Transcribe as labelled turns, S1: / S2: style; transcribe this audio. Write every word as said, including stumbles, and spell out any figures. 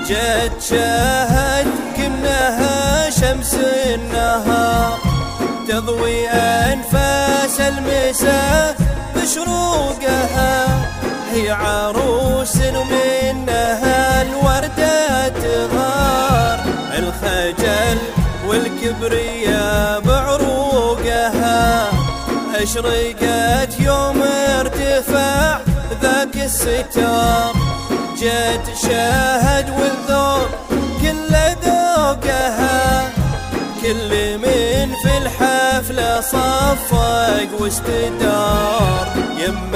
S1: جت شاهد كأنها شمس النهار تضوي أنفاس المساء بشروقها، هي عروس ومنها الوردة تغار، الخجل والكبرياء بعروقها أشرقت يوم ارتفاع ذاك الستار. جت شاهد والذوق كل ذوقها، كل من في الحفلة صفق واستدار.